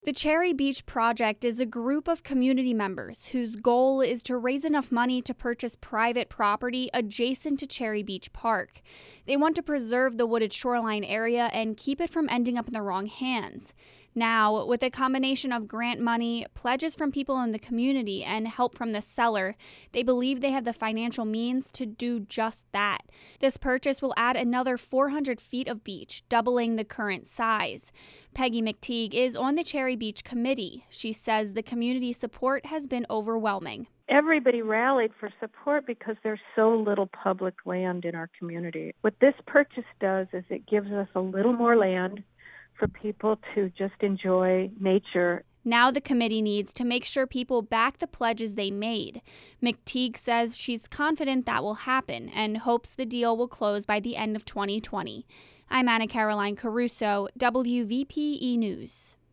The Cherry Beach Project is a group of community members whose goal is to raise enough money to purchase private property adjacent to Cherry Beach Park. They want to preserve the wooded shoreline area and keep it from ending up in the wrong hands. Now, with a combination of grant money, pledges from people in the community, and help from the seller, they believe they have the financial means to do just that. This purchase will add another 400 feet of beach, doubling the current size. Peggy McTeague is on the Cherry Beach Committee. She says the community support has been overwhelming. Everybody rallied for support because there's so little public land in our community. What this purchase does is it gives us a little more land for people to just enjoy nature. Now the committee needs to make sure people back the pledges they made. McTeague says she's confident that will happen and hopes the deal will close by the end of 2020. I'm Anna Caroline Caruso, WVPE News.